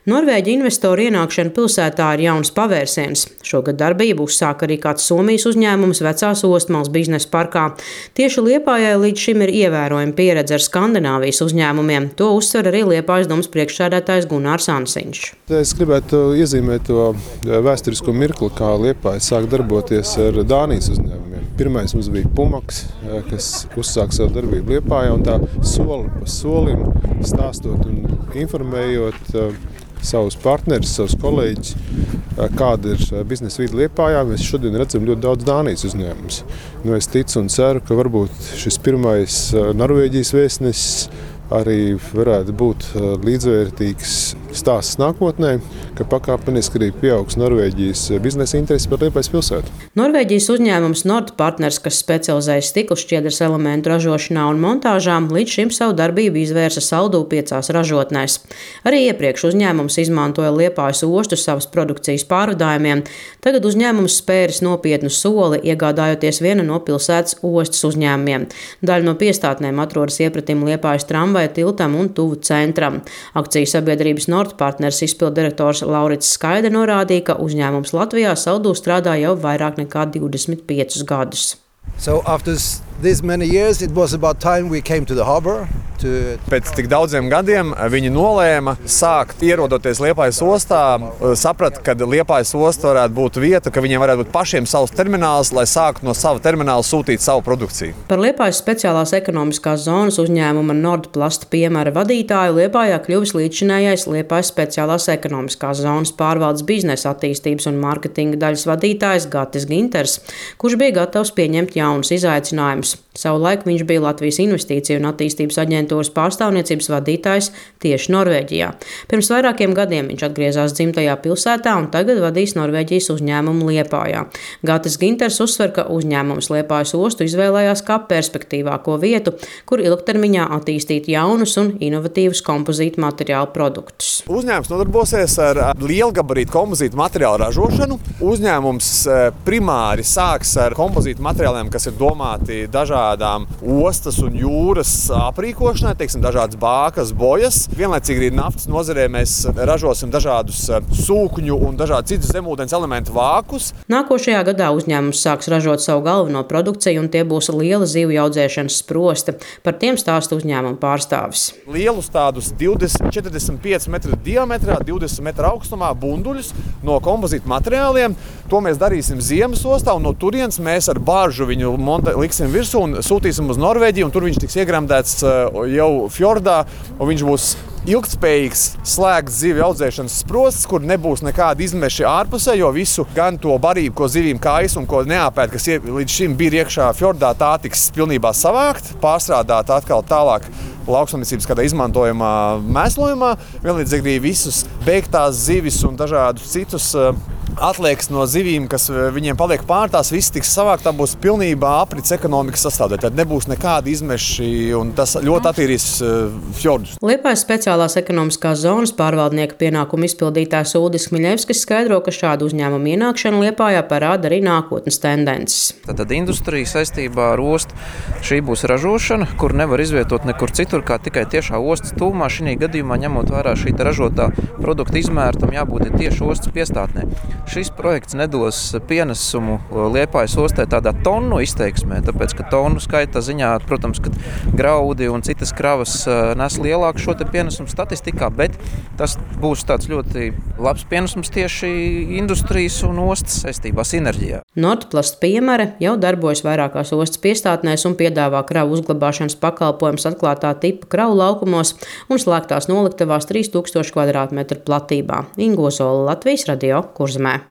Norvēģu investoru ienākšana pilsētā ir jauns pavērsiens. Šogad darbību uzsāka arī kāds Somijas uzņēmums Vecās Ostmalas biznesa parkā. Tieši Liepājai līdz šim ir ievērojama pieredze ar Skandināvijas uzņēmumiem. To uzsver arī Liepājas domas priekšsēdētājs Gunārs Ansiņš. Es gribētu iezīmēt to vēsturisko mirkli, kā Liepāja sāk darboties ar Dānijas uzņēmumiem. Pirmais mums bija Pumaks, kas uzsāka savu darbību Liepājā, un tā soli pa solim stāstot un informējot savus partnerus, savus kolēģus, kāda ir biznesa vide Liepājā. Mēs šodien redzam ļoti daudz Dānijas uzņēmumus. Es ticu un ceru, ka varbūt šis pirmais Norvēģijas vēstnesis arī varētu būt līdzvērtīgs stāsts nākotnē, ka pakāpeniski arī pieaugs Norvēģijas biznesa interesi par Liepājas pilsētu. Norvēģijas uzņēmums Nordpartners, kas specializējas stikla šķiedras elementu ražošanā un montāžā, līdz šim savu darbību izvērsa Saldū 5 ražotnēs. Arī iepriekš uzņēmums izmantoja Liepājas ostu savas produkcijas pārvadājumiem. Tagad uzņēmums spēris nopietnu soli, iegādājoties vienu no pilsētas ostas uzņēmumiem. Daļa no piestātnēm atrodas iepratim Liepājas tramvaja tiltam un tuvu centram. Akciju sabiedrības Nordpartners izpilddirektors Laurits Skaide norādīja, ka uzņēmums Latvijā Saldū strādā jau vairāk nekā 25 gadus. So after this many years, it was about time we came to the harbor. Pēc tik daudziem gadiem viņi nolēma sākt, ierodoties Liepājas ostā, saprata, ka Liepājas osta varētu būt vieta, ka viņiem varētu būt pašiem savs termināls, lai sāktu no sava termināla sūtīt savu produkciju. Par Liepājas speciālās ekonomiskās zonas uzņēmuma Nordplast piemēra vadītāju Liepājā kļuvis līdzšinējais Liepājas speciālās ekonomiskās zonas pārvaldes biznesa attīstības un mārketinga daļas vadītājs Gatis Ginters, kurš bija gatavs pieņemt jaunus izaicinājumus. Savulaik viņš bija Latvijas investīciju un attīstības aģentūras pārstāvniecības vadītājs tieši Norvēģijā. Pirms vairākiem gadiem viņš atgriezās dzimtajā pilsētā un tagad vadīs Norvēģijas uzņēmumu Liepājā. Gatis Ginters uzsver, ka uzņēmums Liepājas ostu izvēlējās kā perspektīvāko vietu, kur ilgtermiņā attīstīt jaunus un inovatīvus kompozītu materiālu produktus. Uzņēmums nodarbosies ar lielgabarītu kompozītu materiālu ražošanu. Uzņēmums primāri sāks ar kompozītu materiāliem, kas ir domāti dažādām ostas un jūras aprīkošanai, dažādas bākas, bojas. Vienlaicīgi arī naftas nozarē mēs ražosim dažādus sūkņu un dažādus citus zemūdens elementu vākus. Nākošajā gadā uzņēmums sāks ražot savu galveno produkciju, un tie būs liela zivju audzēšanas sprosti. Par tiem stāsta uzņēmuma pārstāvis. Lielus tādus 20-45 metru diametrā, 20 metru augstumā bunduļus no kompozītu materiāliem. To mēs darīsim ziemas ostā, un no turienes mēs ar baržu viņu liksim virsū un sūtīsim uz Norvēģiju, un tur viņš tiks iegremdēts jau fjordā, un viņš būs ilgtspējīgs slēgts zivju audzēšanas sprosts, kur nebūs nekādi izmeši ārpusē, jo visu gan to barību, ko zivīm kājas un ko neāpēt, kas līdz šim bija iekšā fjordā, tā tiks pilnībā savākt, pārstrādāt atkal tālāk lauksaimniecības kādā izmantojamā mēslojumā. Vienlīdzīgi arī visus beigtās zivis un dažādus citus atliekas no zivīm, kas viņiem paliek pār, tās viss tiks savākt, tā būs pilnībā aprits ekonomikas sastāvdaļa. Tad nebūs nekādi izmeši, un tas ļoti attīrīs fjordus. Liepājas speciālās ekonomiskās zonas pārvaldnieka pienākumu izpildītājs Uldis Kmiļevskis skaidro, ka šādu uzņēmumu ienākšana Liepājā parāda arī nākotnes tendences. Tad industrija saistībā ar ostu šī būs ražošana, kur nevar izvietot nekur citur, kā tikai tiešā ostas tūmā. Šī gadījumā, ņemot vērā šī ražotā produkta izmēra, tam jābūt tieši ostas piestātnē. Šis projekts nedos pienesumu Liepājas ostai tādā tonu izteiksmē, tāpēc, ka tonu skaita ziņā, protams, ka graudi un citas kravas nes lielāku šo pienesumu statistikā, bet tas būs tāds ļoti labs pienesums tieši industrijas un ostas saistībā sinerģijā. Nordplast piemere jau darbojas vairākās ostas piestātnēs un piedāvā kravu uzglabāšanas pakalpojumus atklātā tipa kravu laukumos un slēgtās noliktavās 3000 kvadrātmetru platībā. Ingo Zola, Latvijas radio, Kurzemē.